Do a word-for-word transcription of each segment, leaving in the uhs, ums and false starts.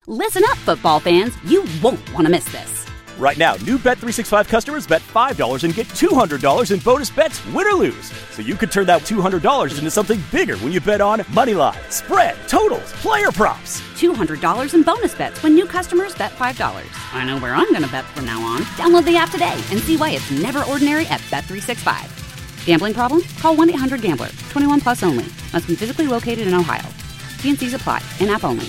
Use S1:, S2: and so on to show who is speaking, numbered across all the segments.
S1: Listen up, football fans. You won't want to miss this.
S2: Right now, new Bet three sixty-five customers bet five dollars and get two hundred dollars in bonus bets, win or lose. So you could turn that two hundred dollars into something bigger when you bet on money line, spread, totals, player props.
S1: two hundred dollars in bonus bets when new customers bet five dollars. I know where I'm going to bet from now on. Download the app today and see why it's never ordinary at Bet three sixty-five. Gambling problem? Call one eight hundred gambler. twenty-one plus only. Must be physically located in Ohio. T and C's apply. In-app only.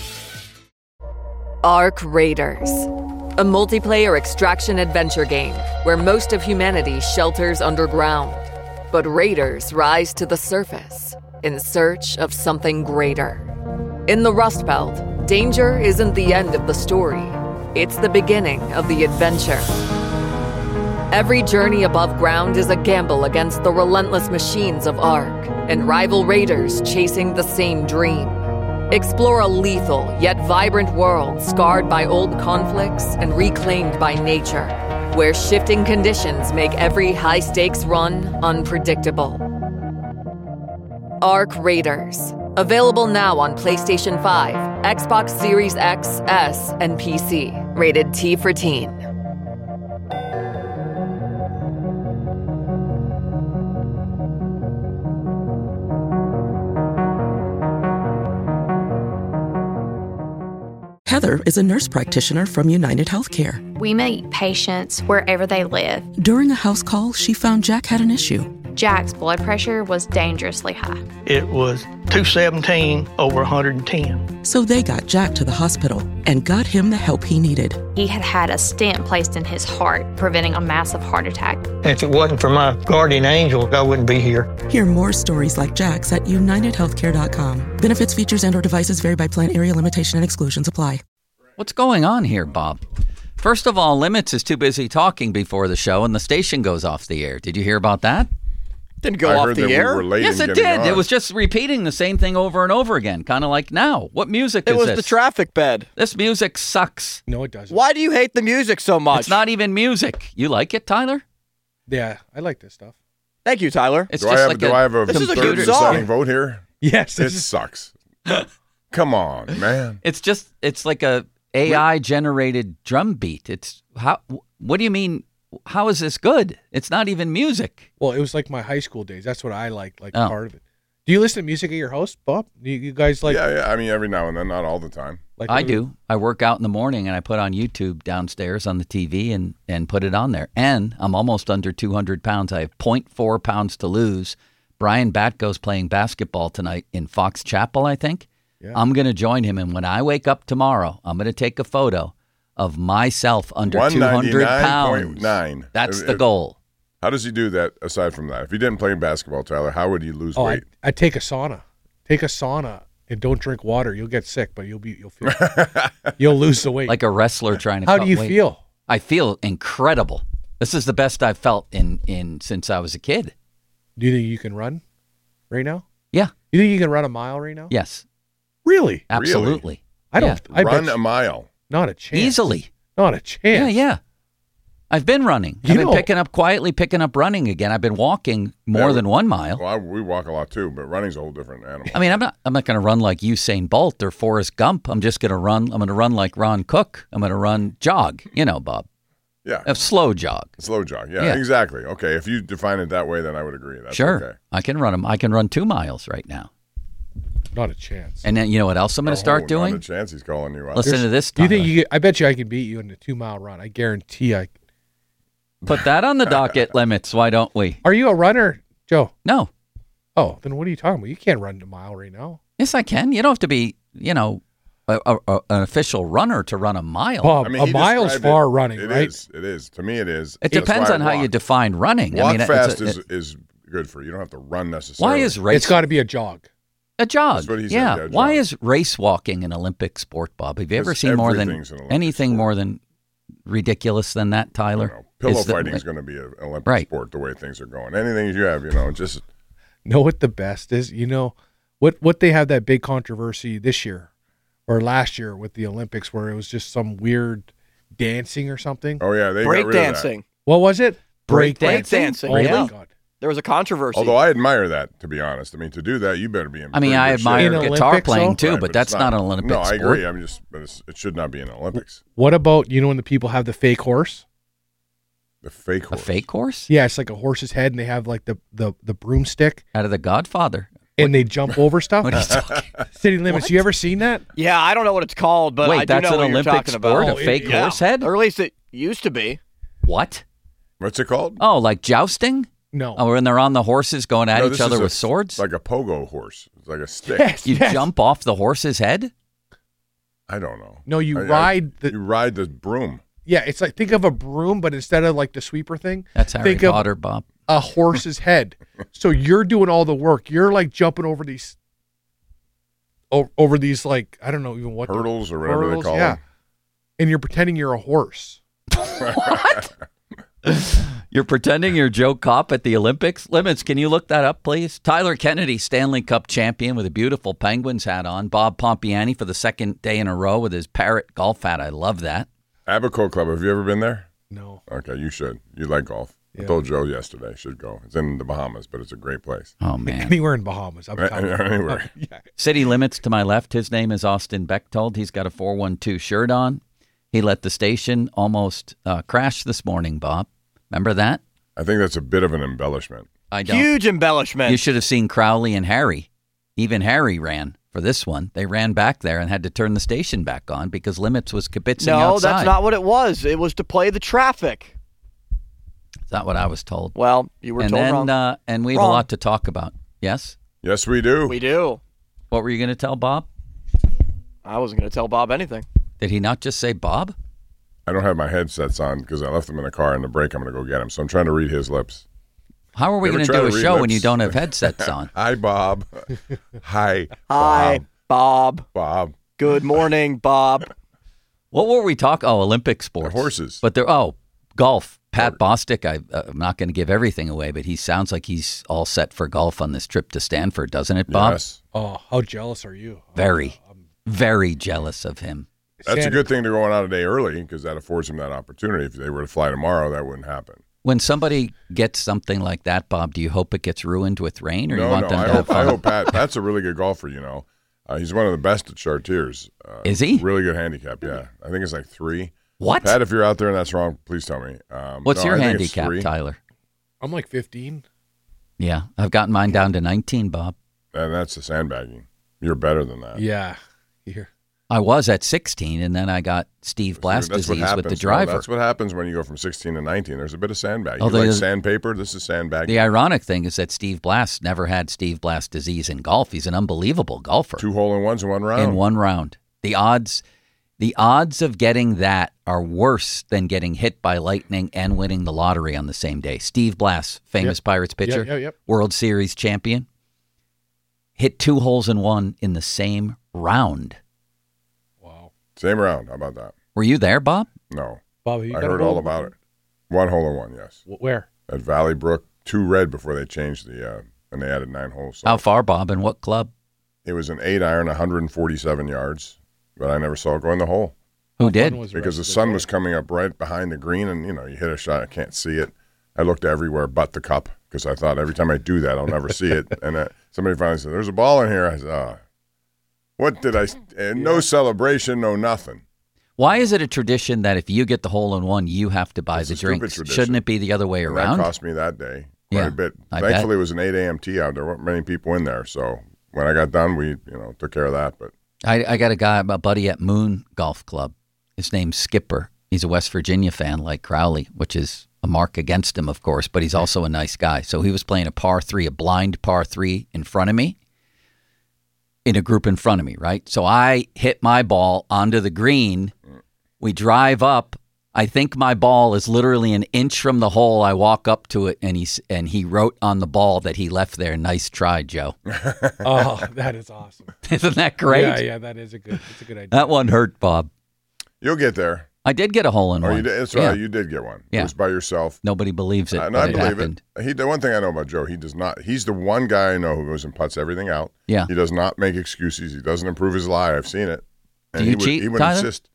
S3: Ark Raiders, a multiplayer extraction adventure game where most of humanity shelters underground. But raiders rise to the surface in search of something greater. In the Rust Belt, danger isn't the end of the story. It's the beginning of the adventure. Every journey above ground is a gamble against the relentless machines of Ark and rival raiders chasing the same dream. Explore a lethal yet vibrant world scarred by old conflicts and reclaimed by nature, where shifting conditions make every high-stakes run unpredictable. Ark Raiders. Available now on PlayStation five, Xbox Series X, S, and P C. Rated T for Teen.
S4: Heather is a nurse practitioner from United Healthcare.
S5: We meet patients wherever they live.
S4: During a house call, she found Jack had an issue.
S5: Jack's blood pressure was dangerously high.
S6: It was two seventeen over one hundred ten.
S4: So they got Jack to the hospital and got him the help he needed.
S5: He had had a stent placed in his heart, preventing a massive heart attack.
S6: If it wasn't for my guardian angel, I wouldn't be here.
S4: Hear more stories like Jack's at united healthcare dot com. Benefits, features, and or devices vary by plan, area, limitation, and exclusions apply.
S7: What's going on here, Bob? First of all, Limits is too busy talking before the show, and the station goes off the air. Did you hear about that?
S8: Didn't go
S9: I
S8: off
S9: heard
S8: the
S9: that
S8: air?
S9: We were late
S7: Yes,
S9: in
S7: it
S9: getting
S7: did.
S9: on.
S7: It was just repeating the same thing over and over again, kind of like now. What music
S8: It
S7: is
S8: was
S7: this?
S8: the traffic bed.
S7: This music sucks.
S10: No, it doesn't.
S8: Why do you hate the music so much?
S7: It's not even music. You like it, Tyler?
S10: Yeah, I like this stuff.
S8: Thank you, Tyler.
S7: It's
S9: do
S7: just
S9: I have,
S7: like
S9: do
S7: a,
S9: I have a
S8: This is a
S9: third
S8: good song.
S9: deciding vote here?
S10: Yes.
S9: It
S10: This is,
S9: sucks. Come on, man.
S7: It's just it's like a A I generated drum beat. It's how? What do you mean? How is this good? It's not even music.
S10: well, it was like my high school days. That's what I liked, like
S7: Oh.
S10: part of it. Do you listen to music at your house, Bob? Do you, you guys like?
S9: yeah, yeah. I mean, every now and then, not all the time.
S10: like
S7: I do. I work out in the morning and I put on YouTube downstairs on the T V and, and put it on there. And I'm almost under two hundred pounds. I have zero point four pounds to lose. Brian Batko's playing basketball tonight in Fox Chapel, I think.
S10: Yeah.
S7: I'm going to join him. And when I wake up tomorrow, I'm going to take a photo of myself under two hundred pounds.
S9: nine.
S7: That's
S9: If-
S7: the
S9: if-
S7: goal.
S9: How does he do that aside from that? If he didn't play basketball, Tyler, how would he lose
S10: Oh, I,
S9: weight?
S10: I take a sauna. Take a sauna and don't drink water. You'll get sick, but you'll be you'll feel you'll lose the weight.
S7: Like a wrestler trying to
S10: How
S7: cut
S10: do you
S7: weight.
S10: feel?
S7: I feel incredible. This is the best I've felt in, in since I was a kid.
S10: Do you think you can run right now?
S7: Yeah.
S10: You think you can run a mile right now?
S7: Yes.
S10: Really?
S7: Absolutely.
S10: I don't.
S7: Yeah.
S10: I
S9: Run
S10: bet
S9: a
S10: you-
S9: mile.
S10: Not a chance.
S7: Easily.
S10: Not a chance.
S7: Yeah, yeah. I've been running.
S10: You
S7: I've been
S10: know-
S7: picking up quietly, picking up running again. I've been walking more
S9: Yeah,
S7: than one mile.
S9: Well, I, we walk a lot too, but running's a whole different animal.
S7: I mean, I'm not. I'm not going to run like Usain Bolt or Forrest Gump. I'm just going to run. I'm going to run like Ron Cook. I'm going to run jog. You know, Bob.
S9: Yeah.
S7: A slow jog.
S9: Slow jog. Yeah,
S7: Yeah.
S9: exactly. Okay, if you define it that way, then I would agree. That's
S7: sure.
S9: okay.
S7: I can run them. I can run two miles right now.
S10: Not a chance.
S7: And then you know what else I'm going to
S9: Oh,
S7: start
S9: not
S7: doing?
S9: a chance he's calling you out.
S7: Listen to this.
S10: Do you think
S7: Tyler.
S10: you? Get, I bet you I can beat you in a two mile run. I guarantee I.
S7: Put that on the docket limits? Why don't we?
S10: Are you a runner, Joe?
S7: No.
S10: Oh, then what are you talking about? You can't run a mile right now.
S7: Yes, I can. You don't have to be, you know, a, a, a- an official runner to run a mile.
S10: Bob,
S9: I mean,
S10: a
S9: he
S10: mile's
S9: described
S10: far
S9: it.
S10: running,
S9: It
S10: right?
S9: is. It is. To me, it is.
S7: It
S9: That's
S7: depends
S9: why I
S7: on how you
S9: walk.
S7: define running.
S9: Walk
S7: I mean, it's
S9: fast
S7: a,
S9: is,
S7: it-
S9: is good for you. You don't have to run necessarily.
S7: why is race
S10: It's got to be a jog.
S7: a jog?
S9: That's what he said,
S7: yeah.
S9: yeah, a
S7: Why
S9: jog.
S7: is race walking an Olympic sport, Bob? Have you ever
S9: Because
S7: seen more than
S9: everything's an Olympic
S7: anything
S9: sport.
S7: more than ridiculous than that,
S9: You
S7: Tyler?
S9: know, pillow
S7: Is the-
S9: fighting is going to be an Olympic
S7: Right.
S9: sport the way things are going. Anything you have, you know, just
S10: Know what the best is? You know what? What they have that big controversy this year or last year with the Olympics, where it was just some weird dancing or something.
S9: oh yeah, they
S8: Break
S9: got rid of that.
S8: dancing.
S10: What was it?
S7: Break
S8: Break dancing.
S10: Oh
S8: yeah.
S10: my god!
S8: There was a controversy.
S9: Although I admire that, to be honest. I mean, to do that, you better be in.
S7: I mean,
S9: pretty
S7: I
S9: good shape.
S7: admire
S10: In
S7: guitar
S10: Olympics,
S7: playing
S10: though?
S7: too,
S9: Right,
S7: but
S9: it's
S7: that's not, an Olympic
S9: No, I
S7: sport.
S9: agree. I'm just, but it's, it should not be in Olympics.
S10: What about, you know, when the people have the fake horse?
S9: The fake
S7: A
S9: horse.
S7: fake horse?
S10: Yeah, it's like a horse's head, and they have like the the, the broomstick,
S7: Out of The Godfather.
S10: and they jump over stuff.
S7: What are you talking?
S10: City limits. You ever seen that?
S8: Yeah, I don't know what it's called, but
S7: Wait,
S8: I do
S7: that's
S8: know
S7: an
S8: what
S7: Olympic
S8: you're talking
S7: sport?
S8: about.
S7: A fake
S8: yeah.
S7: horse head?
S8: Or at least it used to be.
S7: What?
S9: What's it called?
S7: Oh, like jousting?
S10: No.
S7: Oh, when they're on the horses going at
S9: No,
S7: each
S9: this
S7: other
S9: is a-
S7: with swords?
S9: Like a pogo horse. It's like a stick.
S10: Yes,
S7: You
S10: yes.
S7: jump off the horse's head?
S9: I don't know.
S10: No, you
S9: I- I-
S10: ride the.
S9: You ride the broom.
S10: Yeah, it's like think of a broom, but instead of like the sweeper thing,
S7: That's Harry
S10: think of
S7: Potter, Bob.
S10: a horse's head. So you're doing all the work. You're like jumping over these, o- over these like I don't know even what they're-
S9: Hurdles or whatever
S10: hurdles,
S9: they call
S10: yeah.
S9: them.
S10: And you're pretending you're a horse.
S7: You're pretending you're Joe Kopp at the Olympics? Limits, can you look that up, please? Tyler Kennedy, Stanley Cup champion with a beautiful Penguins hat on. Bob Pompiani for the second day in a row with his parrot golf hat. I love that.
S9: Abaco Club. Have you ever been there?
S10: No.
S9: Okay, you should. You like golf. I
S10: Yeah.
S9: told Joe yesterday. Should go. It's in the Bahamas, but it's a great place.
S7: Oh, man.
S10: Anywhere in Bahamas. I'm
S9: A-
S10: telling you.
S9: anywhere.
S10: Yeah.
S7: City Limits to my left. His name is Austin Bechtold. He's got a four one two shirt on. He let the station almost uh, crash this morning, Bob. Remember that?
S9: I think that's a bit of an embellishment.
S7: I don't.
S8: Huge embellishment.
S7: You should have seen Crowley and Harry. Even Harry ran for this one. They ran back there and had to turn the station back on because Limits was kibitzing
S8: no,
S7: outside.
S8: that's not what it was. It was to play the traffic.
S7: That's not what I was told.
S8: Well, you were
S7: and
S8: told
S7: then,
S8: wrong.
S7: Uh, and we have
S8: Wrong.
S7: a lot to talk about. Yes?
S9: Yes, we do.
S8: We do.
S7: What were you going to tell Bob?
S8: I wasn't going to tell Bob anything.
S7: Did he not just say Bob?
S9: I don't have my headsets on because I left them in the car in the break. I'm going to go get them. So I'm trying to read his lips.
S7: How are we
S9: You ever
S7: going to
S9: try
S7: do a
S9: to read
S7: show when
S9: lips?
S7: you don't have headsets on?
S9: Hi, Bob. Hi.
S8: Hi, Bob.
S9: Bob.
S8: Good morning, Bob.
S7: What were we talking? Oh, Olympic sports.
S9: horses.
S7: But they're, oh, golf. Pat Bostic, I, uh, I'm not going to give everything away, but he sounds like he's all set for golf on this trip to Stanford, doesn't it, Bob?
S9: Yes.
S10: Oh, how jealous are you?
S7: Very,
S10: Oh, I'm-
S7: very jealous of him.
S9: That's a
S10: Santa-
S9: good thing to going out a day early because that affords him that opportunity. If they were to fly tomorrow, that wouldn't happen.
S7: When somebody gets something like that, Bob, do you hope it gets ruined with rain, or
S9: no,
S7: you want
S9: no.
S7: them
S9: I
S7: to
S9: hope,
S7: have
S9: I
S7: fun?
S9: hope Pat. Pat's a really good golfer. You know, uh, he's one of the best at Chartiers. Uh,
S7: Is he?
S9: Really good handicap. Yeah, I think it's like three.
S7: What?
S9: Pat, if you're out there and that's wrong, please tell me. Um,
S7: What's
S9: no,
S7: your
S9: I think it's
S7: handicap,
S9: three.
S7: Tyler?
S10: I'm like fifteen.
S7: Yeah, I've gotten mine down to nineteen, Bob.
S9: And that's the sandbagging. You're better than that.
S10: Yeah. Here.
S7: I was at sixteen, and then I got Steve Blast
S9: That's what
S7: disease
S9: happens.
S7: with the
S9: No,
S7: driver.
S9: that's what happens when you go from sixteen to nineteen. There's a bit of sandbagging.
S7: Oh,
S9: you like
S7: there's-
S9: sandpaper? This is sandbagging.
S7: The ironic thing is that Steve Blast never had Steve Blast disease in golf. He's an unbelievable golfer.
S9: Two hole in ones in one round.
S7: In one round. The odds the odds of getting that are worse than getting hit by lightning and winning the lottery on the same day. Steve Blast, famous
S10: Yep.
S7: Pirates pitcher,
S10: Yep, yep, yep.
S7: World Series champion, hit two holes in one in the same round.
S10: Wow.
S9: Same round. How about that?
S7: Were you there, Bob?
S9: No.
S10: Bob, have you
S9: I
S10: got a
S9: heard
S10: hole
S9: all
S10: in
S9: about
S10: one?
S9: it. One hole in one, yes.
S10: Wh- Where?
S9: At Valley Brook, two red before they changed the, uh, and they added nine holes. So
S7: How far, Bob, and what club?
S9: it was an eight iron, one hundred forty-seven yards, but I never saw it go in the hole
S7: Who
S10: How
S7: did?
S10: fun was
S9: because the
S10: rest of
S9: sun
S10: day?
S9: was coming up right behind the green, and you know, you hit a shot, I can't see it. I looked everywhere but the cup because I thought every time I do that, I'll never see it. And uh, somebody finally said, "There's a ball in here." I said, "Oh, what did I?" Uh, no celebration, no nothing.
S7: Why is it a tradition that if you get the hole in one, you have to buy
S9: It's
S7: the
S9: a stupid
S7: drinks?
S9: tradition.
S7: Shouldn't it be the other way
S9: And
S7: around?
S9: that cost me that day quite
S7: Yeah,
S9: a bit.
S7: I
S9: Thankfully,
S7: bet.
S9: it was an eight a.m. tee out. There weren't many people in there, so when I got done, we you know took care of that. But
S7: I, I got a guy, a buddy at Moon Golf Club. His name's Skipper. He's a West Virginia fan like Crowley, which is a mark against him, of course, but he's also a nice guy. So he was playing a par three, a blind par three in front of me, in a group in front of me, right? So I hit my ball onto the green. We drive up. I think my ball is literally an inch from the hole. I walk up to it, and he's and he wrote on the ball that he left there, "Nice try, Joe."
S10: Oh, that is awesome.
S7: Isn't that great?
S10: Yeah, yeah, that is a good. It's a good idea.
S7: That one hurt, Bob.
S9: you'll get there.
S7: I did get a hole in
S9: Oh,
S7: one.
S9: you did. That's
S7: Yeah.
S9: right. You did get one.
S7: Yeah.
S9: It was by yourself.
S7: Nobody believes it,
S9: Uh, and
S7: but
S9: I
S7: it
S9: believe
S7: happened.
S9: it. He, the one thing I know about Joe, he does not. He's the one guy I know who goes and puts everything out.
S7: Yeah.
S9: He does not make excuses. He doesn't improve his lie. I've seen it. And
S7: Do you
S9: he would,
S7: cheat,
S9: He would
S7: Tyler?
S9: insist.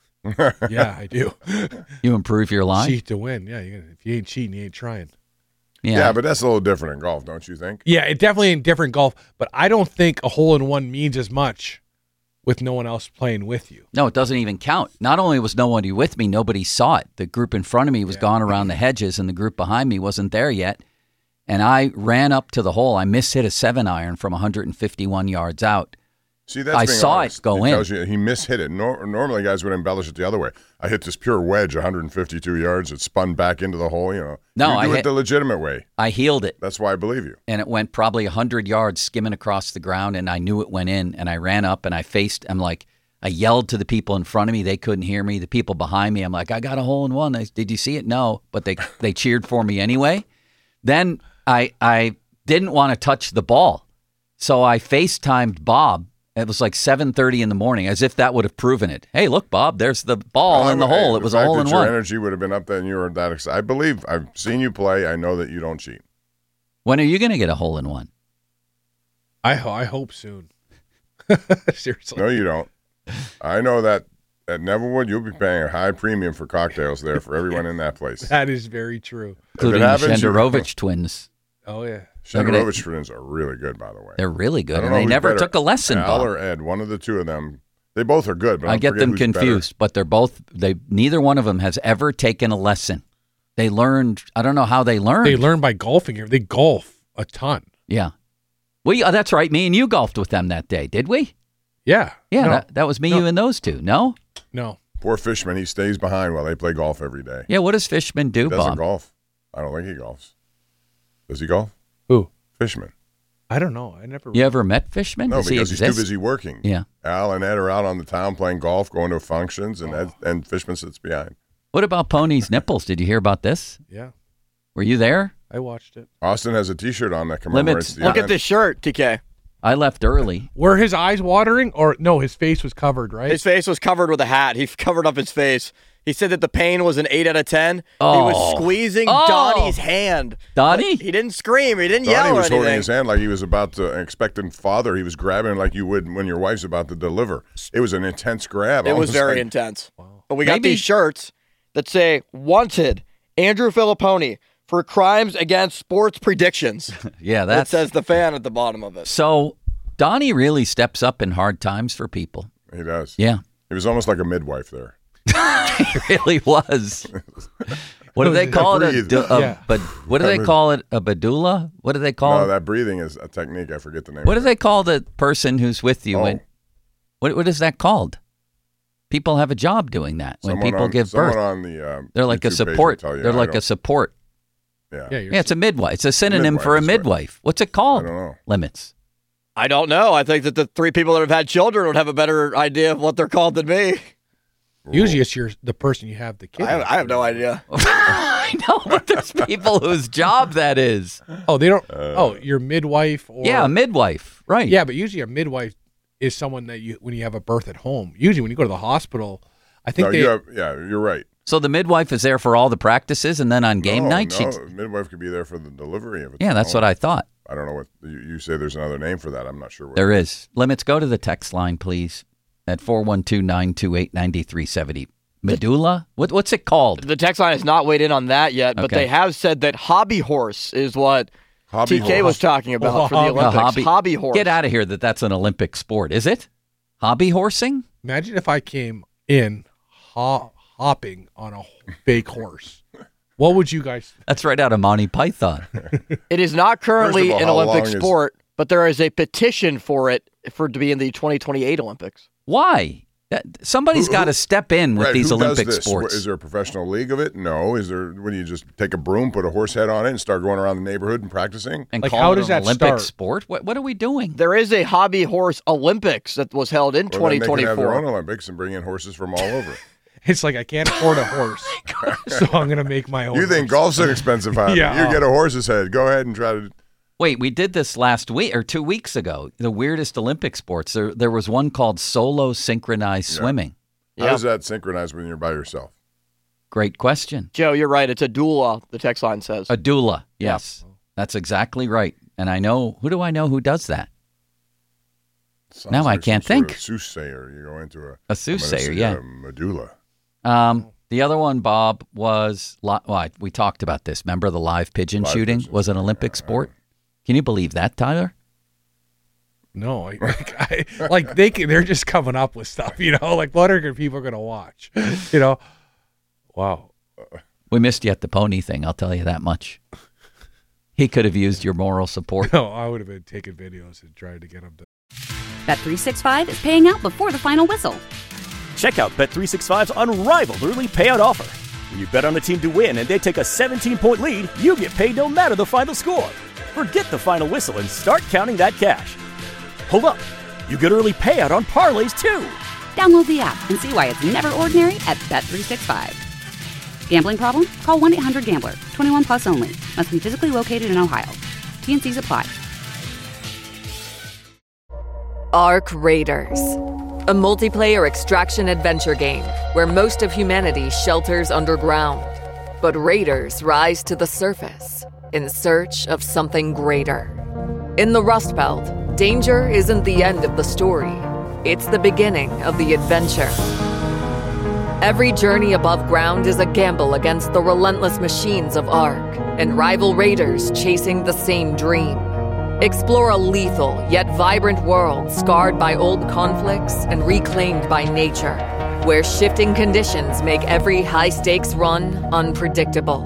S10: Yeah, I do.
S7: You improve your line.
S10: Cheat to win. Yeah, you, if you ain't cheating, you ain't trying.
S7: Yeah.
S9: Yeah, but that's a little different in golf, don't you think?
S10: Yeah, it definitely ain't different golf, but I don't think a hole in one means as much with no one else playing with you.
S7: No, it doesn't even count. Not only was nobody with me, nobody saw it. The group in front of me was
S10: Yeah.
S7: gone around the hedges, and the group behind me wasn't there yet. And I ran up to the hole. I mishit a seven iron from one hundred fifty-one yards out.
S9: See, that's
S7: I
S9: being
S7: saw
S9: honest.
S7: it go
S9: it
S7: in.
S9: Tells you he mishit it. Nor- normally, guys would embellish it the other way. I hit this pure wedge, one hundred fifty-two yards. It spun back into the hole. You know,
S7: No,
S9: you
S7: I
S9: do it
S7: hit-
S9: the legitimate way.
S7: I heeled it,
S9: That's why I believe you.
S7: and it went probably one hundred yards skimming across the ground, and I knew it went in, and I ran up, and I faced, I'm like, I yelled to the people in front of me. They couldn't hear me. The people behind me, I'm like, I got a hole in one. I, did you see it? No, but they they cheered for me anyway. Then I I didn't want to touch the ball, so I FaceTimed Bob. It was like seven thirty in the morning, as if that would have proven it. Hey, look, Bob, there's the ball
S9: Well,
S7: in the
S9: hey,
S7: hole. It was a
S9: fact
S7: hole
S9: that
S7: in
S9: your
S7: one.
S9: energy would have been up there and you were that excited. I believe I've seen you play. I know that you don't cheat.
S7: When are you going to get a hole in one?
S10: I ho- I hope soon. Seriously.
S9: No, you don't. I know that at Nevillewood, you'll be paying a high premium for cocktails there for everyone in that place.
S10: That is very true.
S7: Including the
S9: happens, you-
S7: Shenderovich twins.
S10: Oh, yeah.
S9: Shenderovich twins are really good, by the way.
S7: They're really
S9: I
S7: good,
S9: don't
S7: and
S9: know
S7: they
S9: who's
S7: never
S9: better,
S7: took a lesson,
S9: Al
S7: Bob.
S9: or Ed, one of the two of them. They both are good, but
S7: I
S9: I
S7: get
S9: forget
S7: them
S9: who's better.
S7: confused, but they're both, they neither one of them has ever taken a lesson. They learned, I don't know how they learned.
S10: They learn by golfing here. They golf a ton.
S7: Yeah. We, oh, that's right. Me and you golfed with them that day, did we?
S10: Yeah.
S7: Yeah,
S10: No.
S7: that, that was me,
S10: No.
S7: you, and those two. No?
S10: No.
S9: Poor Fishman, he stays behind while they play golf every day.
S7: Yeah, what does Fishman do,
S9: He doesn't
S7: Bob?
S9: golf. I don't think he golfs. Does he golf?
S10: Who?
S9: Fishman.
S10: I don't know. I never.
S7: You ever met Fishman?
S9: No,
S7: Does he
S9: because he's
S7: exist?
S9: too busy working.
S7: Yeah.
S9: Al and Ed are out on the town playing golf, going to functions, and Ed, and Fishman sits behind.
S7: What about Pony's nipples? Did you hear about this?
S10: Yeah.
S7: Were you there?
S10: I watched it.
S9: Austin has a T-shirt on that commemorates
S7: Limits.
S9: the
S8: Look
S9: event.
S8: at this shirt, T K.
S7: I left early.
S10: Were his eyes watering, or no? His face was covered, right?
S8: His face was covered with a hat. He covered up his face. He said that the pain was an eight out of ten.
S7: Oh.
S8: He was squeezing
S7: Oh.
S8: Donnie's hand.
S7: Donnie?
S8: He didn't scream. He didn't
S9: Donnie
S8: yell or
S9: was
S8: anything.
S9: holding his hand like he was about to, an expectant father. He was grabbing like you would when your wife's about to deliver. It was an intense grab.
S8: It was
S9: almost
S8: very
S9: like-
S8: intense. But we got
S7: Maybe-
S8: these shirts that say, Wanted, Andrew Filipponi, for crimes against sports predictions.
S7: Yeah,
S8: That
S7: that's
S8: says the fan at the bottom of it.
S7: so. Donnie really steps up in hard times for people.
S9: He does.
S7: Yeah,
S9: He was almost like a midwife there.
S7: he really was. What do they call it? A,
S9: Breathe.
S7: du- a,
S10: Yeah.
S7: but what do they call it? A badula? What do they call
S9: No,
S7: it?
S9: that breathing is a technique. I forget the name.
S7: What do
S9: of
S7: they
S9: it.
S7: call the person who's with you?
S9: Oh.
S7: When, what what is that called? People have a job doing that when
S9: Someone
S7: people
S9: on,
S7: give
S9: someone
S7: birth.
S9: on the, um,
S7: They're like a
S9: YouTube page will
S7: support.
S9: tell you.
S7: They're
S9: I
S7: like a
S9: don't-
S7: support.
S9: Yeah.
S10: Yeah, you're
S7: Yeah, it's a midwife. It's a synonym
S9: Midwife,
S7: for a
S9: that's right.
S7: midwife. What's it called?
S9: I don't know.
S7: Limits.
S8: I don't know. I think that the three people that have had children would have a better idea of what they're called than me.
S10: Usually, it's your the person you have the kid.
S8: I have,
S10: with.
S8: I have no idea.
S7: I know, but there's people whose job that is.
S10: Oh, they don't. oh, your midwife or
S7: Yeah, a midwife. Right.
S10: yeah, but usually a midwife is someone that you when you have a birth at home. Usually, when you go to the hospital, I think
S9: No,
S10: they.
S9: you have, yeah, you're right.
S7: So the midwife is there for all the practices, and then on game
S9: no,
S7: night,
S9: no,
S7: she.
S9: midwife could be there for the delivery of it.
S7: Yeah, that's what I thought.
S9: I don't know what you, you say. There's another name for that. I'm not sure. What
S7: There is. Limits, go to the text line, please, at four one two, nine two eight, nine three seven zero. Medulla? What, what's it called?
S8: The text line has not weighed in on that yet, but
S7: Okay.
S8: they have said that hobby horse is what
S9: Hobby
S8: T K
S9: horse.
S8: was talking about
S10: Oh,
S8: for the
S10: hobby-
S8: Olympics. Hobby, horse.
S7: Get out of here that that's an Olympic sport. Is it? Hobby horsing?
S10: Imagine if I came in ho- hopping on a fake horse. What would you guys?
S7: That's right out of Monty Python.
S8: It is not currently
S9: First of all,
S8: an
S9: how
S8: Olympic
S9: long is-
S8: sport, but there is a petition for it for it to be in the twenty twenty-eight Olympics.
S7: Why? That, somebody's
S9: Who-
S7: got to
S9: who-
S7: step in with
S9: Right,
S7: these
S9: who does
S7: Olympic
S9: this?
S7: sports.
S9: Is there a professional league of it? No. Is there? When you just take a broom, put a horse head on it, and start going around the neighborhood and practicing?
S7: and
S10: Like,
S7: call
S10: how
S7: it
S10: does
S7: an
S10: that
S7: Olympic
S10: start?
S7: sport? What, what are we doing?
S8: There is a hobby horse Olympics that was held in
S9: Well, then
S8: twenty
S9: they can have their own
S8: twenty-four.
S9: Olympics and bring in horses from all over.
S10: It's like I can't afford a horse, so I'm gonna make my own.
S9: You think
S10: horse.
S9: golf's an expensive hobby?
S10: Yeah.
S9: You get a horse's head. Go ahead and try to.
S7: Wait, we did this last week or two weeks ago. The weirdest Olympic sports. There, there was one called solo synchronized swimming.
S9: How does that synchronize when you're by yourself?
S7: Great question.
S8: Joe, you're right. It's a doula, the text line says.
S7: A doula. Yes, that's exactly right. And I know who do I know who does that?
S9: Sounds
S7: Now I
S9: like
S7: can't
S9: some sort
S7: think.
S9: of soothsayer. You go into a
S7: A
S9: I'm gonna
S7: soothsayer,
S9: say
S7: yeah.
S9: a medulla.
S7: Um, The other one, Bob, was li- well, we talked about this. Remember the live pigeon
S9: Live
S7: shooting
S9: pigeons.
S7: was an Olympic sport? Can you believe that, Tyler?
S10: No, I, like, I, like they can, they're just coming up with stuff, you know. Like, what are people going to watch? You know, wow.
S7: We missed you at the pony thing. I'll tell you that much. He could have used your moral support.
S10: No, I would have been taking videos and trying to get them to.
S1: Bet three sixty-five is paying out before the final whistle.
S2: Check out Bet three sixty-five's unrivaled early payout offer. When you bet on a team to win and they take a seventeen-point lead, you get paid no matter the final score. Forget the final whistle and start counting that cash. Hold up. You get early payout on parlays, too.
S1: Download the app and see why it's never ordinary at Bet three sixty-five. Gambling problem? Call one eight hundred gambler. twenty-one plus only. Must be physically located in Ohio. T N Cs apply.
S3: Ark Raiders, a multiplayer extraction adventure game where most of humanity shelters underground. But raiders rise to the surface in search of something greater. In the Rust Belt, danger isn't the end of the story. It's the beginning of the adventure. Every journey above ground is a gamble against the relentless machines of Ark and rival raiders chasing the same dream. Explore a lethal yet vibrant world scarred by old conflicts and reclaimed by nature, where shifting conditions make every high-stakes run unpredictable.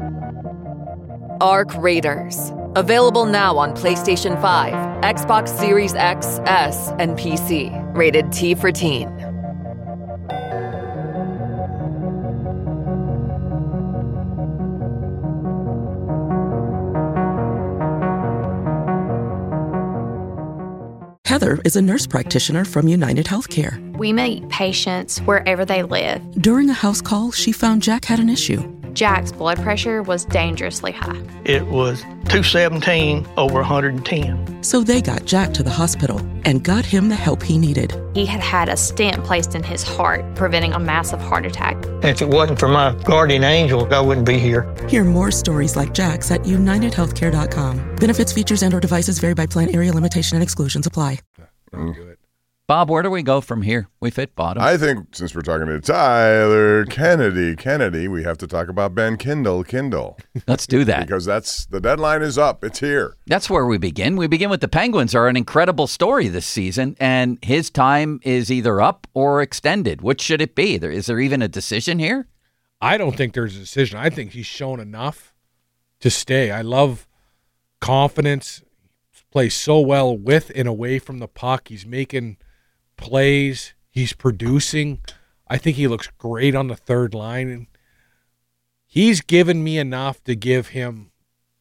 S3: Ark Raiders. Available now on PlayStation five, Xbox Series X, S, and P C. Rated T for Teen.
S4: Heather is a nurse practitioner from United Healthcare.
S5: We meet patients wherever they live.
S4: During a house call, she found Jack had an issue.
S5: Jack's blood pressure was dangerously high.
S6: It was two seventeen over one hundred ten.
S4: So they got Jack to the hospital and got him the help he needed.
S5: He had had a stent placed in his heart, preventing a massive heart attack.
S6: If it wasn't for my guardian angel, I wouldn't be here.
S4: Hear more stories like Jack's at united healthcare dot com. Benefits, features, and or devices vary by plan, area limitation, and exclusions apply.
S10: Mm.
S7: Bob, where do we go from here? We fit bottom.
S9: I think since we're talking to Tyler Kennedy, Kennedy, we have to talk about Ben Kindle, Kindle.
S7: Let's do that.
S9: Because that's the deadline is up. It's here.
S7: That's where we begin. We begin with the Penguins are an incredible story this season, and his time is either up or extended. Which should it be? There, is there even a decision here?
S10: I don't think there's a decision. I think he's shown enough to stay. I love confidence. He plays so well with and away from the puck. He's making plays. He's producing. I think he looks great on the third line. And he's given me enough to give him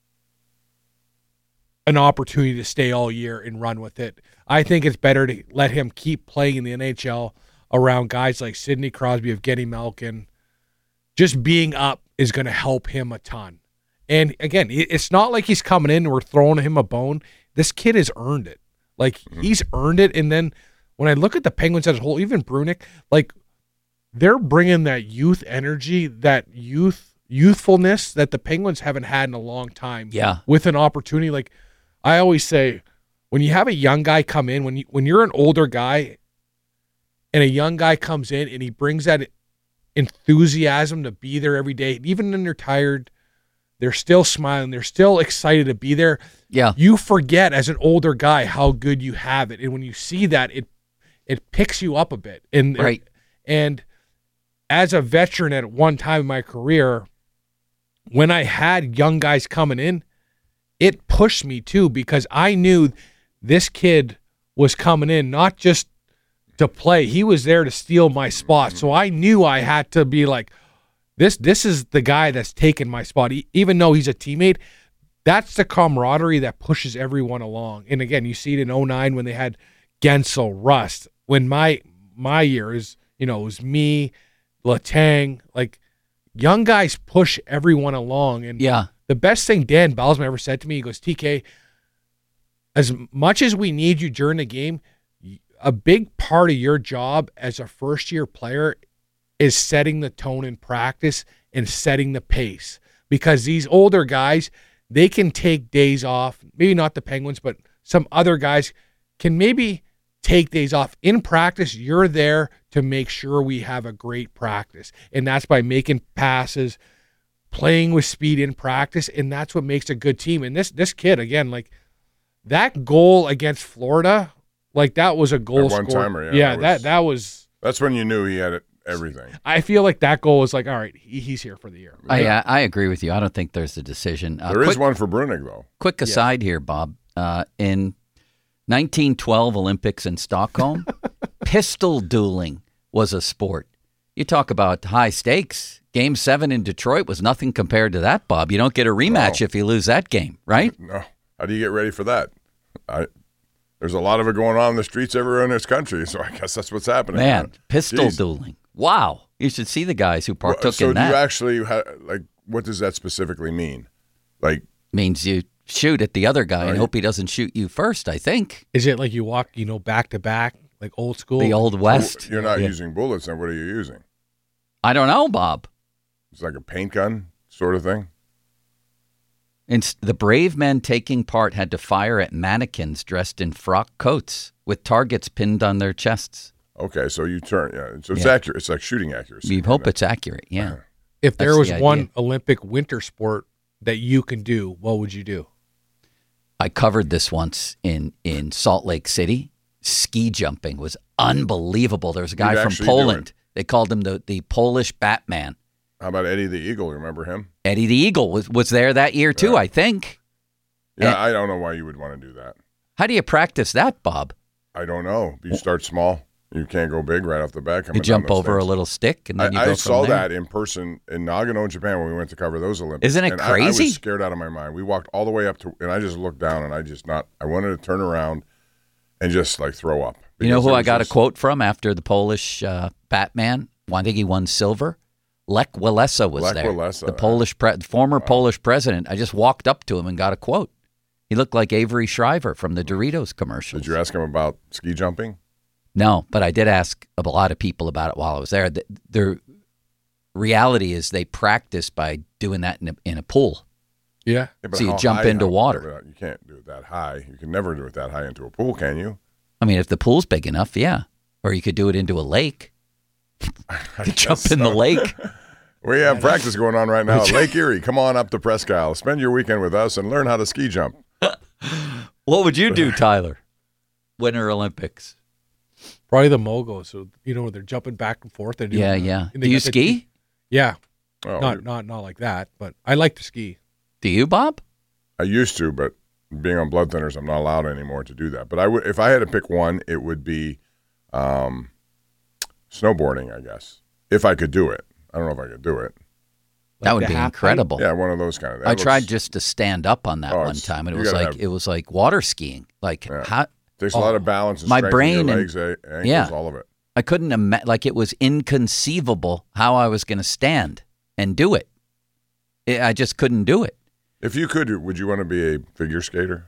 S10: an opportunity to stay all year and run with it. I think it's better to let him keep playing in the N H L around guys like Sidney Crosby, Evgeny Malkin. Just being up is going to help him a ton. And again, it's not like he's coming in and we're throwing him a bone. This kid has earned it. Like, he's earned it. And then when I look at the Penguins as a whole, even Brunick, like, they're bringing that youth energy, that youth youthfulness that the Penguins haven't had in a long time.
S7: Yeah.
S10: With an opportunity. Like, I always say, when you have a young guy come in, when you, when you're an older guy and a young guy comes in and he brings that enthusiasm to be there every day, even when they're tired, they're still smiling, they're still excited to be there.
S7: Yeah.
S10: You forget as an older guy how good you have it. And when you see that, it it picks you up a bit. And
S7: right.
S10: And as a veteran at one time in my career, when I had young guys coming in, it pushed me too, because I knew this kid was coming in not just to play. He was there to steal my spot. So I knew I had to be like, this this is the guy that's taken my spot. He, even though he's a teammate, that's the camaraderie that pushes everyone along. And again, you see it in oh nine when they had Gensel, Rust. When my my year is, you know, it was me, Letang, like, young guys push everyone along. And
S7: yeah.
S10: The best thing Dan Belsman ever said to me, he goes, T K, as much as we need you during the game, a big part of your job as a first-year player is setting the tone in practice and setting the pace. Because these older guys, they can take days off. Maybe not the Penguins, but some other guys can maybe take days off. In practice, you're there to make sure we have a great practice. And that's by making passes, playing with speed in practice, and that's what makes a good team. And this this kid, again, like that goal against Florida, like that was a goal
S9: one timer. Yeah,
S10: yeah
S9: that,
S10: that
S9: was,
S10: that was.
S9: That's when you knew he had it, everything.
S10: I feel like that goal was like, all right, he, he's here for the year.
S7: I uh, I agree with you. I don't think there's a decision. Uh,
S9: there
S7: quick,
S9: is one for Brunig though.
S7: Quick aside yeah. here, Bob. Uh, in nineteen twelve Olympics in Stockholm, pistol dueling was a sport. You talk about high stakes. Game seven in Detroit was nothing compared to that, Bob. You don't get a rematch no. if you lose that game, right?
S9: No. How do you get ready for that? I, there's a lot of it going on in the streets everywhere in this country, so I guess that's what's happening.
S7: Man,
S9: man.
S7: pistol
S9: Jeez.
S7: dueling. Wow. You should see the guys who partook
S9: well, so
S7: in that.
S9: So do you actually, ha- like, what does that specifically mean? Like,
S7: means you shoot at the other guy and
S9: you,
S7: hope he doesn't shoot you first, I think.
S10: Is it like you walk, you know, back to back, like old school?
S7: The Old West.
S9: You're not
S7: yeah.
S9: using bullets, then what are you using?
S7: I don't know, Bob.
S9: It's like a paint gun sort of thing?
S7: And the brave men taking part had to fire at mannequins dressed in frock coats with targets pinned on their chests.
S9: Okay, so you turn, yeah, so it's
S7: yeah.
S9: accurate. It's like shooting accuracy.
S7: You hope it's accurate, yeah.
S10: If there
S7: That's
S10: was
S7: the
S10: one
S7: idea.
S10: Olympic winter sport that you can do, what would you do?
S7: I covered this once in, in Salt Lake City. Ski jumping was unbelievable. There was a guy
S9: You'd
S7: from
S9: actually do
S7: Poland.
S9: it.
S7: They called him the, the Polish Batman.
S9: How about Eddie the Eagle? Remember him?
S7: Eddie the Eagle was, was there that year too,
S9: Yeah.
S7: I think.
S9: Yeah,
S7: And
S9: I don't know why you would want to do that.
S7: how do you practice that, Bob?
S9: I don't know. You start small. You can't go big right off the bat.
S7: You jump over a little stick and then you
S9: I,
S7: go
S9: I
S7: from
S9: saw
S7: there?
S9: that in person in Nagano, Japan, when we went to cover those Olympics.
S7: Isn't it
S9: And I- I,
S7: crazy?
S9: was scared out of my mind. We walked all the way up to, and I just looked down, and I just not. I wanted to turn around and just like throw up.
S7: You know
S9: Because
S7: who
S9: it
S7: I
S9: was
S7: got
S9: just-
S7: a quote from after the Polish uh, Batman? I think he won silver. Lech Walesa was
S9: Lech
S7: there.
S9: Walesa,
S7: the Polish pre- former
S9: wow.
S7: Polish president. I just walked up to him and got a quote. He looked like Avery Shriver from the Doritos commercials.
S9: Did you ask him about ski jumping?
S7: No, but I did ask a lot of people about it while I was there. The, the reality is they practice by doing that in a, in a pool.
S10: Yeah.
S9: Yeah, but
S7: So you
S9: how
S7: jump
S9: high-
S7: into
S9: how-
S7: water.
S9: You can't do it that high. You can never do it that high into a pool, can you?
S7: I mean, if the pool's big enough, yeah. Or you could do it into a lake. You could jump in the
S9: so.
S7: lake.
S9: We have practice going on right now at Lake Erie. Come on up to Presque Isle. Spend your weekend with us and learn how to ski jump.
S7: What would you do, Tyler? Winter Olympics.
S10: Probably the Mogo. So, you know, they're jumping back and forth. They're doing
S7: Yeah,
S10: the-
S7: yeah.
S10: and
S7: Do
S10: they
S7: you
S10: got the-
S7: ski?
S10: Yeah.
S9: Oh,
S10: not, not, not like that, but I like to ski.
S7: Do you, Bob?
S9: I used to, but being on blood thinners, I'm not allowed anymore to do that. But I would, if I had to pick one, it would be um, snowboarding, I guess. If I could do it. I don't know if I could do it.
S7: That
S10: Like
S7: would
S10: the
S7: be
S10: half
S7: incredible.
S9: Yeah, one of those kind of. that
S7: I
S9: looks-
S7: tried just to stand up on that
S9: Oh,
S7: one
S9: it's-
S7: time, and it
S9: you
S7: was
S9: gotta
S7: like
S9: have-
S7: it was like water skiing. Like
S9: Yeah.
S7: how
S9: Takes
S7: oh,
S9: a lot of balance and
S7: my
S9: strength
S7: brain
S9: in your
S7: and-
S9: legs, a- ankles,
S7: yeah.
S9: all of it.
S7: I couldn't imagine. Like it was inconceivable how I was going to stand and do it. It. I just couldn't do it.
S9: If you could, would you want to be a figure skater?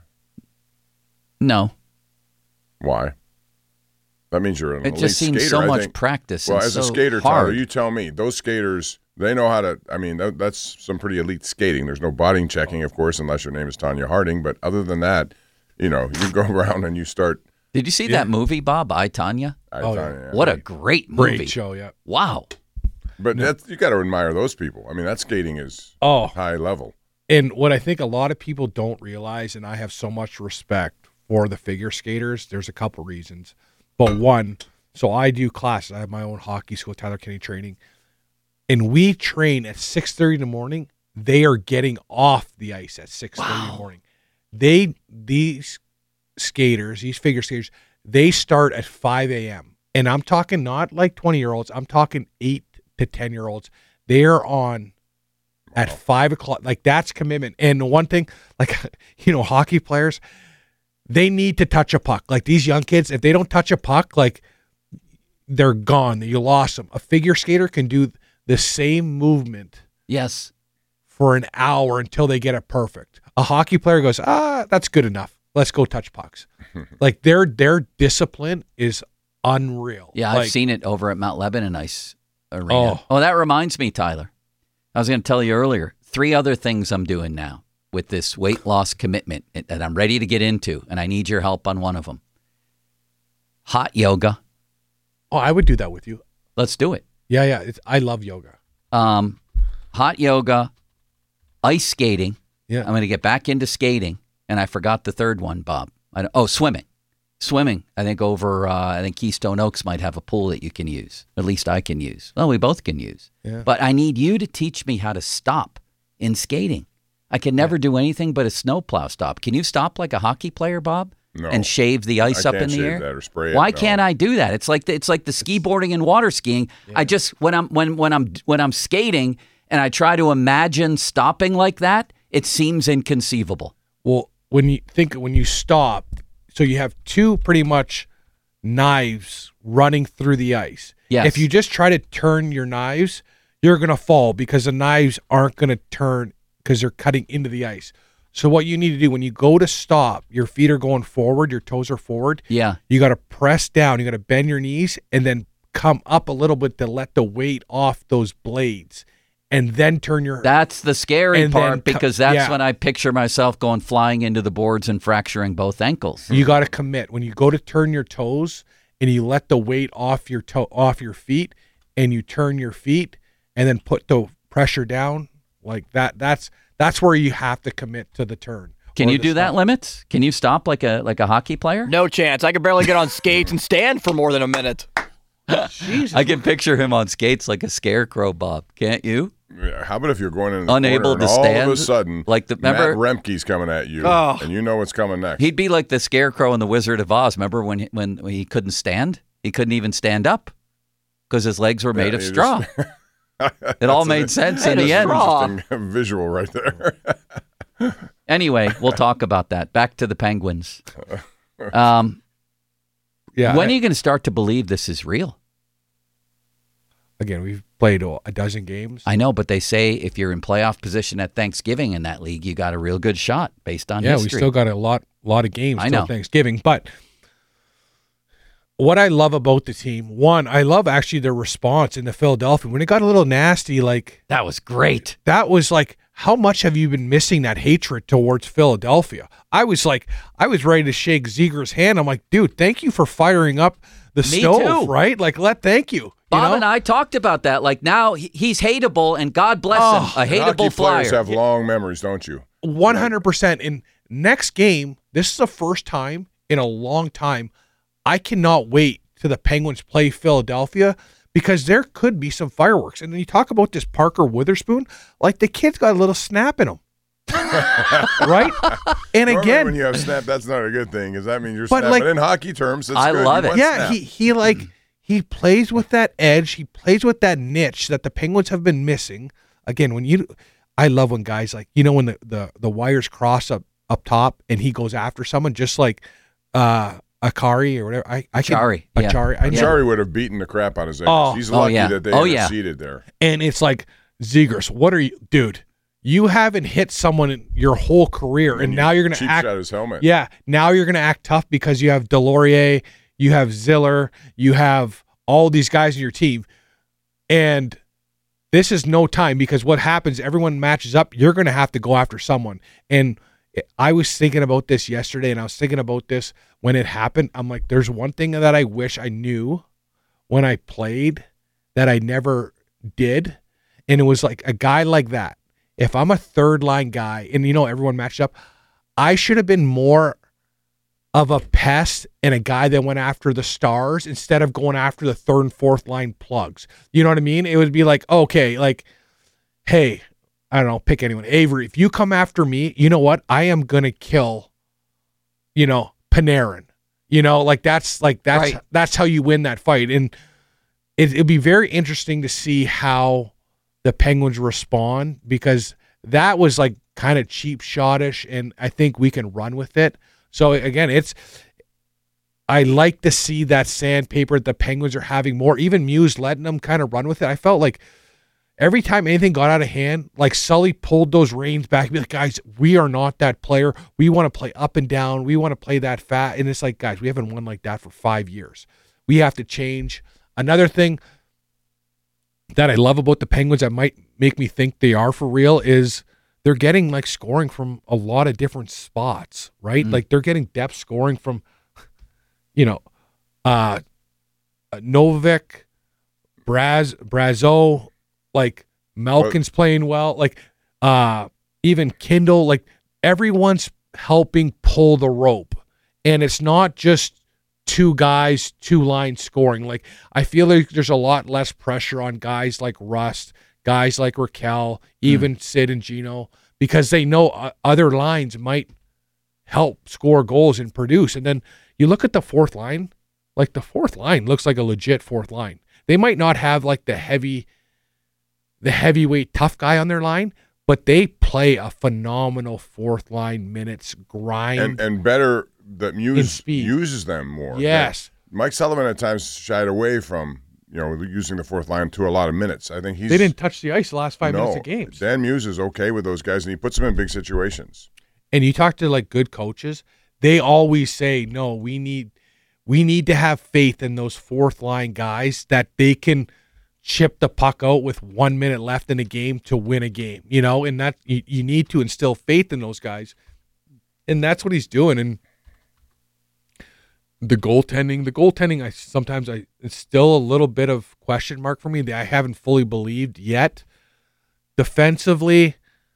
S7: No,
S9: Why? That means you're an
S7: it
S9: elite
S7: just seems
S9: skater,
S7: so
S9: I
S7: much
S9: think.
S7: practice.
S9: Well,
S7: and
S9: as a
S7: so
S9: skater,
S7: hard.
S9: Tyler, you tell me. Those skaters, they know how to. I mean, that, that's some pretty elite skating. There's no body checking, of course, unless your name is Tanya Harding. But other than that, you know, you go around and you start.
S7: Did you see
S10: Yeah.
S7: that movie, Bob? I, Tanya?
S9: I,
S10: Oh,
S9: Tanya,
S7: What a great movie.
S10: Great show, yeah.
S7: Wow.
S9: But that's, you got to admire those people. I mean, that skating is
S10: Oh,
S9: high level.
S10: and what I think a lot of people don't realize, and I have so much respect for the figure skaters, there's a couple reasons. But one, so I do classes. I have my own hockey school, Tyler Kenny Training. And we train at six thirty in the morning. They are getting off the ice at six thirty in the morning. They, these skaters, these figure skaters, they start at five a.m. And I'm talking not like twenty-year-olds. I'm talking eight to ten-year-olds. They're on at five o'clock. Like, that's commitment. And the one thing, like, you know, hockey players, they need to touch a puck. Like, these young kids, if they don't touch a puck, like, they're gone. You lost them. A figure skater can do the same movement
S7: Yes.
S10: for an hour until they get it perfect. A hockey player goes, ah, that's good enough. Let's go touch pucks. Like, their their discipline is unreal.
S7: Yeah,
S10: like,
S7: I've seen it over at Mount Lebanon Ice Arena.
S10: Oh.
S7: Oh, that reminds me, Tyler. I was going to tell you earlier, three other things I'm doing now with this weight loss commitment that I'm ready to get into, and I need your help on one of them. hot yoga.
S10: Oh, I would do that with you.
S7: Let's do it.
S10: Yeah, yeah. It's, I love yoga.
S7: Um, hot yoga, ice skating.
S10: Yeah.
S7: I'm going to get back into skating, and I forgot the third one, Bob. I, oh, swimming. Swimming. I think over, uh, I think Keystone Oaks might have a pool that you can use. At least I can use. Well, we both can use.
S10: Yeah.
S7: But I need you to teach me how to stop in skating. I can never do anything but a snowplow stop. Can you stop like a hockey player, Bob?
S9: No.
S7: And shave the ice
S9: I
S7: up
S9: can't
S7: in the
S9: shave
S7: air?
S9: that or spray it,
S7: Why
S9: no.
S7: can't I do that? It's like the, it's like the ski boarding and water skiing.
S10: Yeah.
S7: I just when I'm when when I'm when I'm skating and I try to imagine stopping like that, it seems inconceivable.
S10: Well, when you think when you stop, so you have two pretty much knives running through the ice.
S7: Yes.
S10: If you just try to turn your knives, you're going to fall because the knives aren't going to turn because they're cutting into the ice. So what you need to do when you go to stop, your feet are going forward, your toes are forward.
S7: Yeah.
S10: You got to press down. You got to bend your knees and then come up a little bit to let the weight off those blades, and then turn your.
S7: That's the scary
S10: And
S7: part
S10: then co-
S7: because that's
S10: yeah.
S7: when I picture myself going flying into the boards and fracturing both ankles.
S10: You got to commit when you go to turn your toes and you let the weight off your toe off your feet, and you turn your feet and then put the pressure down like that. That's that's where you have to commit to the turn.
S7: Can
S10: or
S7: you
S10: the
S7: do that,
S10: stop.
S7: Limits? Can you stop like a like a hockey player?
S8: No chance. I could barely get on skates and stand for more than a minute.
S10: Jesus.
S7: I can picture him on skates like a scarecrow, Bob. Can't you?
S9: Yeah, how about if you're going in the
S7: Unable
S9: corner
S7: to
S9: and all
S7: stand?
S9: of a sudden,
S7: Like the- remember-
S9: Matt Remke's coming at you,
S8: Oh.
S9: and you know what's coming next.
S7: He'd be like the scarecrow in the Wizard of Oz. Remember when he, when, when he couldn't stand? He couldn't even stand up because his legs were made
S9: Yeah,
S7: of
S9: he
S7: straw.
S9: just-
S7: It all
S9: That's
S7: made
S9: an
S7: sense in
S8: Made
S7: the
S8: of
S7: end.
S8: straw.
S9: interesting visual right there.
S7: Anyway, we'll talk about that. Back to the Penguins. Um,
S10: Yeah.
S7: when
S10: I-
S7: are you going to start to believe this is real?
S10: again, we've played a a dozen games.
S7: I know, but they say if you're in playoff position at Thanksgiving in that league, you got a real good shot based on
S10: yeah,
S7: history.
S10: we still got a lot lot of games
S7: I
S10: till
S7: know.
S10: Thanksgiving. But what I love about the team, one, I love actually their response in the Philadelphia when it got a little nasty. Like
S7: That was great.
S10: that was like, how much have you been missing that hatred towards Philadelphia? I was like, I was ready to shake Ziegler's hand. I'm like, dude, thank you for firing up the
S7: Me
S10: stove,
S7: too.
S10: right? Like, let thank you. You
S7: Bob
S10: know?
S7: and I talked about that. Like now he- he's hateable, and God bless
S10: Oh,
S7: him, a
S9: Hockey
S7: hateable
S9: players
S7: flyer.
S9: have long memories, don't you?
S10: one hundred percent. In next game, this is the first time in a long time I cannot wait till the Penguins play Philadelphia because there could be some fireworks. And then you talk about this Parker Witherspoon, like the kid's got a little snap in him. Right? And
S9: Normally
S10: again,
S9: when you have snap, that's not a good thing because that means you're
S10: But,
S9: snapping.
S10: like-
S9: But in hockey terms, it's
S7: I
S9: good.
S7: love
S9: You
S7: it.
S9: want
S10: yeah,
S9: snap.
S10: he he like he plays with that edge. He plays with that niche that the Penguins have been missing. Again, when you, I love when guys like you know when the the, the wires cross up up top and he goes after someone just like uh Akari or whatever. I I can-
S7: Achari, yeah.
S10: Achari. I know.
S9: Jari would have beaten the crap out of Zegers.
S10: Oh.
S9: He's
S7: Oh,
S9: lucky
S7: yeah.
S9: that they
S7: Oh,
S9: oh,
S7: yeah.
S9: seated there.
S10: And it's like Zegers, what are you, dude? You haven't hit someone in your whole career, and,
S9: you
S10: now you're gonna
S9: cheap
S10: act.
S9: shot his helmet.
S10: Yeah, now you're gonna act tough because you have Delorier, you have Ziller, you have all these guys in your team, and this is no time because what happens? Everyone matches up. You're gonna have to go after someone. And I was thinking about this yesterday, and I was thinking about this when it happened. I'm like, there's one thing that I wish I knew when I played that I never did, and it was like a guy like that. If I'm a third line guy and you know everyone matched up, I should have been more of a pest and a guy that went after the stars instead of going after the third and fourth line plugs. You know what I mean? It would be like, okay, like, hey, I don't know, pick anyone. Avery, if you come after me, you know what? I am gonna kill, you know, Panarin. You know, like that's like that's
S7: Right.
S10: that's how you win that fight. And it, it'd be very interesting to see how the Penguins respond because that was like kind of cheap shottish, and I think we can run with it. So again, it's I like to see that sandpaper that the Penguins are having more. Even Muse letting them kind of run with it. I felt like every time anything got out of hand, like Sully pulled those reins back and be like, guys, we are not that player. We want to play up and down. We want to play that fat. And it's like, guys, we haven't won like that for five years. We have to change. Another thing that I love about the Penguins that might make me think they are for real is they're getting like scoring from a lot of different spots, right?
S7: Mm.
S10: Like they're getting depth scoring from, you know, uh, Novik, Braz, Brazo, like Malkin's playing well, like uh, even Kindle, like everyone's helping pull the rope. And it's not just two guys, two lines scoring. Like I feel like there's a lot less pressure on guys like Rust, guys like Raquel, even mm. Sid and Gino, because they know uh, other lines might help score goals and produce. And then you look at the fourth line, like the fourth line looks like a legit fourth line. They might not have like the heavy, the heavyweight tough guy on their line, but they play a phenomenal fourth line minutes grind.
S9: And, and better that Muse uses them more.
S10: Yes.
S9: Yeah. Mike Sullivan at times shied away from, you know, using the fourth line to a lot of minutes. I think he's...
S10: They didn't touch the ice the last five
S9: no,
S10: minutes of games.
S9: Dan Muse is okay with those guys, and he puts them in big situations.
S10: And you talk to, like, good coaches, they always say, no, we need we need to have faith in those fourth line guys that they can chip the puck out with one minute left in a game to win a game, you know, and that you, you need to instill faith in those guys. And that's what he's doing. And the goaltending, the goaltending, I sometimes I it's still a little bit of question mark for me that I haven't fully believed yet. Defensively,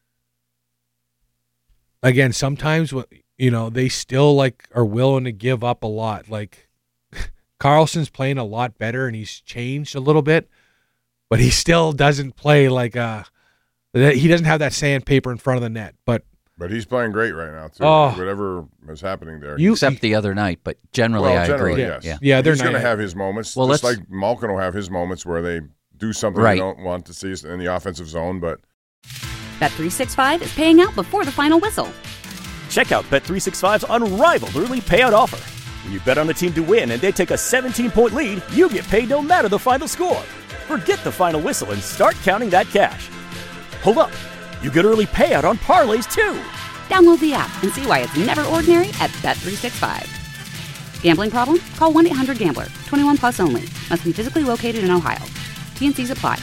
S10: again, sometimes you know they still like are willing to give up a lot. Like Carlson's playing a lot better and he's changed a little bit, but he still doesn't play like a. He doesn't have that sandpaper in front of the net, but.
S9: But he's playing great right now, too.
S10: Oh,
S9: whatever is happening there.
S7: You, Except the other night, but generally
S9: well,
S7: I
S9: generally,
S7: agree.
S9: Yes.
S7: Yeah,
S10: yeah, they're
S9: he's going to have his moments.
S7: Well,
S9: just
S7: let's,
S9: like Malkin will have his moments where they do something
S7: right.
S9: they don't want to see in the offensive zone. But
S1: Bet three sixty-five is paying out before the final whistle.
S2: Check out Bet three sixty-five's unrivaled early payout offer. When you bet on a team to win and they take a seventeen-point lead, you get paid no matter the final score. Forget the final whistle and start counting that cash. Hold up. You get early payout on parlays, too.
S1: Download the app and see why it's never ordinary at Bet three sixty-five. Gambling problem? Call one eight hundred gambler. twenty-one plus only. Must be physically located in Ohio. T N Cs apply.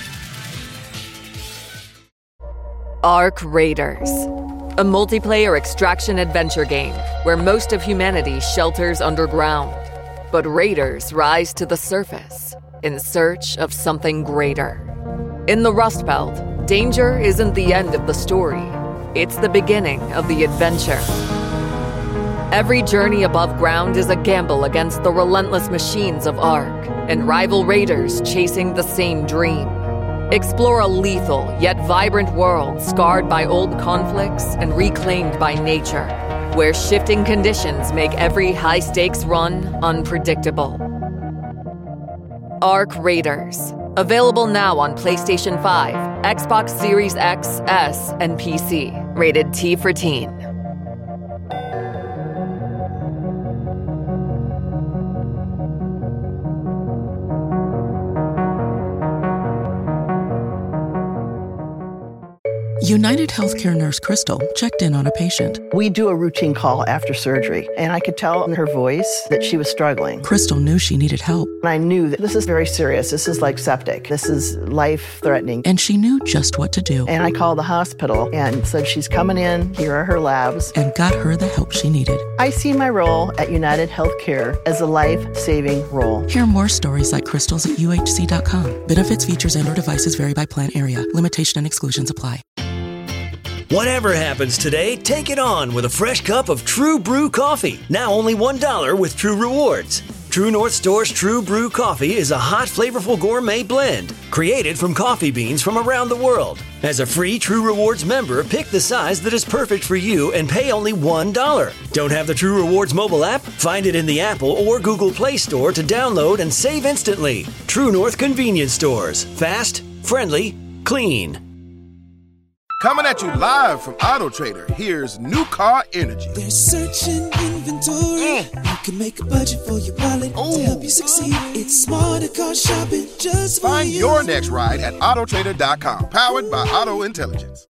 S3: Arc Raiders, a multiplayer extraction adventure game where most of humanity shelters underground, but raiders rise to the surface in search of something greater. In the Rust Belt, danger isn't the end of the story. It's the beginning of the adventure. Every journey above ground is a gamble against the relentless machines of Ark and rival raiders chasing the same dream. Explore a lethal yet vibrant world scarred by old conflicts and reclaimed by nature, where shifting conditions make every high-stakes run unpredictable. Arc Raiders. Available now on PlayStation five, Xbox Series X, S, and P C. Rated T for Teen.
S4: United Healthcare nurse Crystal checked in on a patient.
S11: We do a routine call after surgery, and I could tell in her voice that she was struggling.
S4: Crystal knew she needed help.
S11: I knew that this is very serious. This is like septic. This is life-threatening.
S4: And she knew just what to do.
S11: And I called the hospital and said, she's coming in. Here are her labs.
S4: And got her the help she needed.
S11: I see my role at United Healthcare as a life-saving role.
S4: Hear more stories like Crystal's at U H C dot com. Benefits, features, and or devices vary by plan area. Limitation and exclusions apply.
S12: Whatever happens today, take it on with a fresh cup of True Brew coffee. Now only one dollar with True Rewards. True North Store's True Brew coffee is a hot, flavorful gourmet blend created from coffee beans from around the world. As a free True Rewards member, pick the size that is perfect for you and pay only one dollar. Don't have the True Rewards mobile app? Find it in the Apple or Google Play Store to download and save instantly. True North Convenience Stores. Fast, friendly, clean.
S13: Coming at you live from Auto Trader, here's New Car Energy.
S14: There's searching inventory. Mm. You can make a budget for your wallet Ooh. To help you succeed. It's smarter car shopping just for
S13: Find
S14: you.
S13: your next ride at auto trader dot com. Powered by Auto Intelligence.